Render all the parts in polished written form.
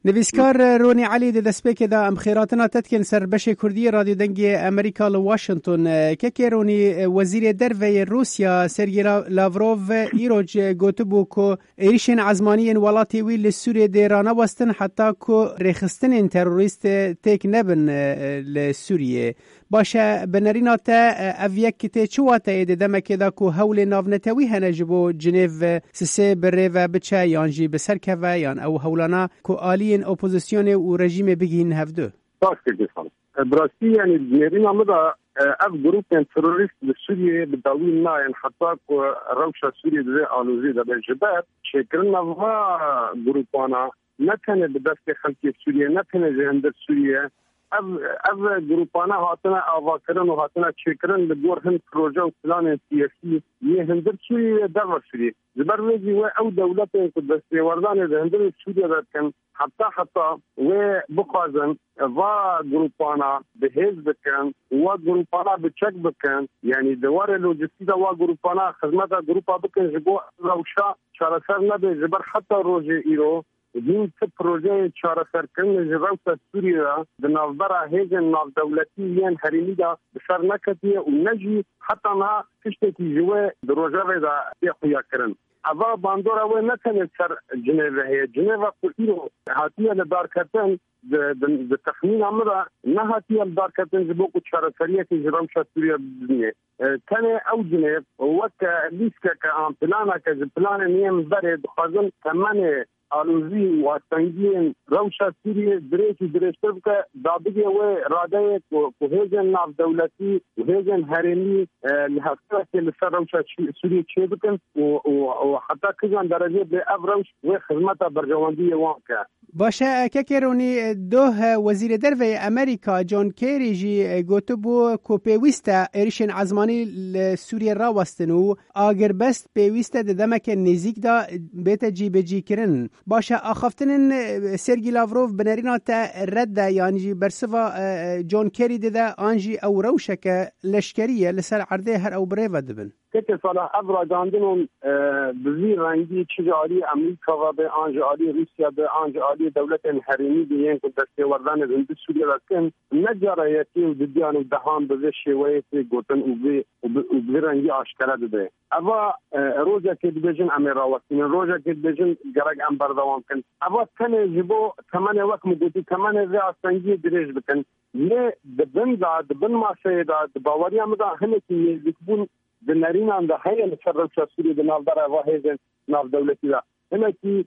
نویسکار رونی علی د دسپیک دا ام خیراتنا تتکن سر بش کردی رادیو دنگ امریکا لواشنطن که رونی وزیر دروی روسیا سرگی لاوروف ایروج گوتبو کو ایشن عزمانی ولاتی وی لسوریه دیرانه وستن حتی کو رخصتن تروریست تک نبن لسوریه باشه بنرینات اویک کتی چواته ایده دمک دا کو هول ناونتوی هنجبو جنیو سسه بره و بچه یانجی بسرکه و یان او هولانا کو آلین اپوزیسیون و رژیم بگین هفدو تاکه جسان براستی یعنی نرین آمده اف گروپ تروریست لسوریه بداوین نا یعنی حتی کو روش سوریه ده آلوزی ده بجبت شکرن نوها گروپانا نتنه بدست خلقی سوریه نتنه جهندر سوریه اف گروپانا هاتنا آواکرن و هاتنا چکرن لگور هند پروژه و پلان سیاسی یه هندر سوریه دور سوریه زبر ویجی و او دولت که دسته وردان ده هندر سوریه ده کن حتی و بخوازن و گروپانا بهیز بکن و گروپانا بچک بکن یعنی دوار لوجستی ده و گروپانا خدمت گروپا بکن جبو روشا چارسر نده زبر حتی روژه ایرو دین که پروژه چارسر کن جروت سوریه ده نافبرا هیجن ناف دولتی یین حریمی ده بسر نکتیه و نجی حتی ما کشتکی جوه ده روژه ده بیخویا کرن اوا باندورا و نتنه سر جنیو هي جنیو قلتیرو هاتیه لدار کتن د تخمین امره نه هاتیه لدار کتن جبو کو چارسریه که جرام شاتوریه بزنیه کنه او جنیو وک لیسکه که آن پلانا که پلان نیم بره بخوازن تمنه آلوزی و تنگین روشا سوریه درشتر که دابگی و راده کوهیجن ناف دولتی کوهیجن هرمی لحظه که لسر روشا سوریه چه بکن و حتی کجان درجه به افروش و خدمت برجواندی وانکه باشه که رونی دوه وزیر دروی امریکا جون کیری جی گوتو بو کو پیوسته ایریشن عزمانی سوریه را وستنو آگر بست پیوسته دمک نزیک دا بیت جی بجی کرن باشه آخفتن سرگی لاوروف بنرینات رد یعنی جی برسوا جون کیری ده آنجی او روشک لشکریه لسر عرضه هر او بریو دبن که سالا ابرا جاندنون بزیر رنگی چجاری امریکا و به آنجاری روسیا به آنجاری دولت حریمی بیان که دسته وردان هند سوریه رکن نجارایتی و دیان و دهان به شیوه گوتن و به رنگی آشکار داده اما روزا که بجن امراواتین روزا که بجن گرگ ام بردوام کن اما کنه جبو کمان وقت مدتی کمان ز سنگی درج بکن نه دبن ما سیدا باوریا مدا همه کی یکبون د نارینان د هیئت سره سوریه د نافبره واحد ناف دولتي ده همه کی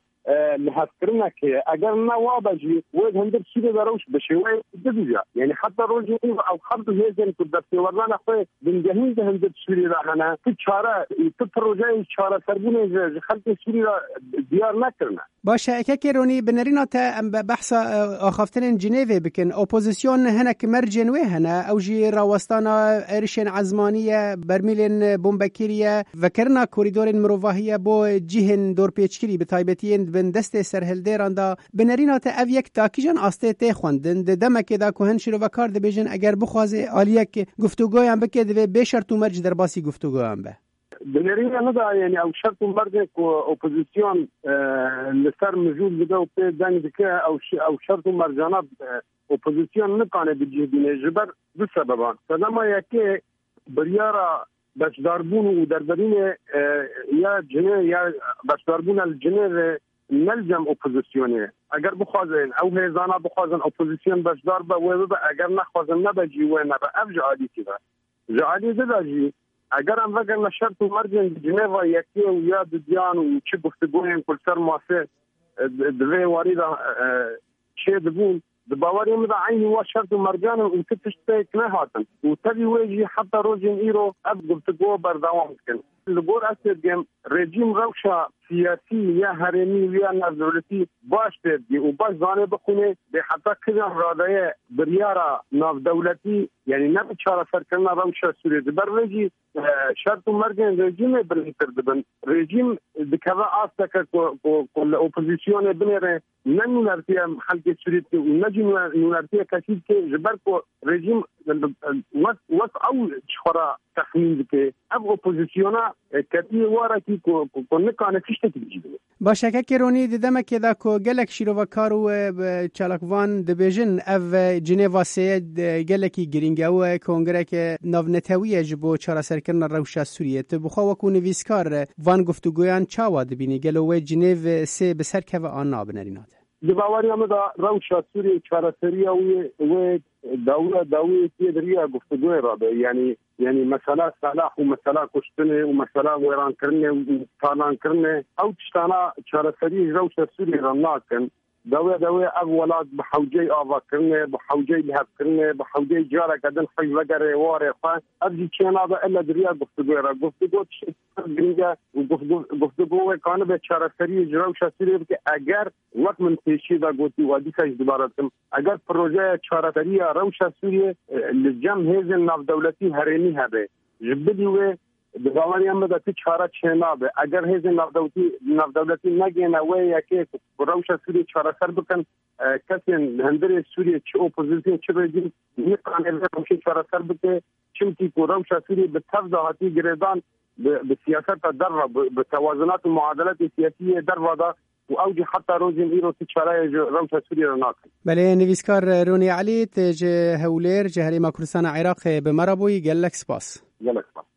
لحظرنا که اگر نوابجی وید هندر سوریه دروش بشه و دیگه یعنی حتی روزی او خرد هیزن که دسته وردان خو بنجهیز هندر سوریه راهنه که چاره تو پروژه چاره سرگونه خلق سوریه دیار نکرنه باشه که رونی بنرینات بحث آخفتن جنیو بکن اپوزیسیون هنک مرجن و هنه او جی راوستانا ارشن عزمانیه برمیلن بومبکیریه وکرنا کوریدور مروواهیه بو جهن دور پیچکری به تایبتین بن دست سرهلدیران دا بنرینات او یک تاکیجان آسته تی خوندن دمک دا کوهن شروع و کار دبیجن اگر بخوازه آلیک گفتگوی هم بکه دوی بشرط و مرج در باسی گفتگوی هم به بنرین ندا یعنی او شرط و مرج کو اپوزیسیون لسر مجول بده و پی دنگ دکه او شرط و مرجانات اپوزیسیون نکانه بجیبینه جبر دو سببان سلام یکی بریارا بشداربون و دربرین یا جنه یا بشداربون الجنه نلزم اپوزیسیونه اگر بخوازن او هیزانا بخوازن اپوزیسیون بشدار با و اگر نخوازن نبجی و نبا اف جعالی کده جعالی داجی اگر هم وگر نشرط و مرجن جنه یکی و یا دیان و چه گفتگوین کل سر ماسه دوی واریدا چه دبون باوري مدا عيني وشرط مرجان وتتشتك نهاتن وتبي ويجي حتى روجين ايرو ابغى تقوى بردوام كن لبور اسد جيم رجيم روشا سياسي يا هرمي يا نازولتي باش تدي وباش زانه بخونه بحتى كذا راديه بريارا ناف دولتي يعني نبي شارع فركنا روشا سوري برجي شرط مرجان رجيم بريتر دبن رجيم بكذا استك كل اوبوزيسيون بنره نن نرتي حلقه سوري ونجي نرتي كثير جبر کو رجيم وس او شخرا تخمین که اب اپوزیسیونا کدی وارکی کو نکانه فیشته کیږي باشه که کرونی دیدم که دا کو گلک شیرو و کارو چالکوان دبیجن او جنیوا سه گلکی گرینگه و کنگره که ناونتویه جبو چارا سرکرن روشا سوریه تو بخوا وکو نویسکار وان گفتگویان چاوا دبینی گلوه جنیو سه بسر که و آن نابنریناده دباوری هم دا روشا سوریه چارا سریه و دولة تدريها گفتگوی را به یعنی مثلا صلاح و مثلا کشتنه و مثلا ویران کرنه و تالان کرنه او تشتانا چارەسەری روشا سوری را ناکن دوی اولاد بحوجه آوا کرنه بحوجه لحب کرنه بحوجه جاره کدن خیل وگره واره خواه ابزی چینا با الا دریا گفتگوی را گفتگو تشتر و گفتگوی کانه به چارەسەری روشا سوری که اگر وقت من پیشی دا گوتی وادی کش دوبارتم اگر پروژه چارەسەری روشا سوری لجم هیزن ناف دولتی هرینی هبه جبدی و دغواری هم دا تی چاره چینا به اگر هیزن ناف دولتی نگینه و یکی روشا سوری چارەسەر بکن کسی هندر سوری چه اپوزیسیون چه رژیم نکانه روشا چارەسەر بکه چمکی که روشا سوری به تفضاحاتی گریدان به سیاست در به توازنات و معادلات سیاسی در وادا و اوجی حتی روزین ایرو تی چاره روشا سوری را ناکن. بله نویسکار رونی علی تج هولیر جهری مکردستان عراق به مرابوی گلک سپاس. گلک سپاس.